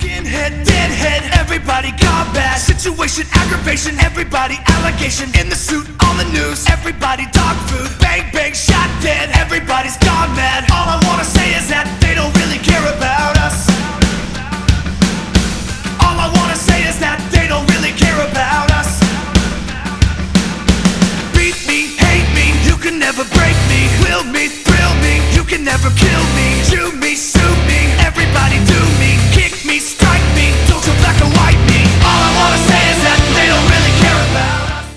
Skinhead, deadhead, everybody gone bad. Situation, aggravation, everybody allegation. In the suit, on the news, everybody dog food. Bang, bang, shot dead, everybody's gone mad. All I wanna say is that they don't really care about us. All I wanna say is that they don't really care about us. Beat me, hate me, you can never break me. Will me, thrill me, you can never kill me. Chew me, sue me, everybody do me. Kick me, strike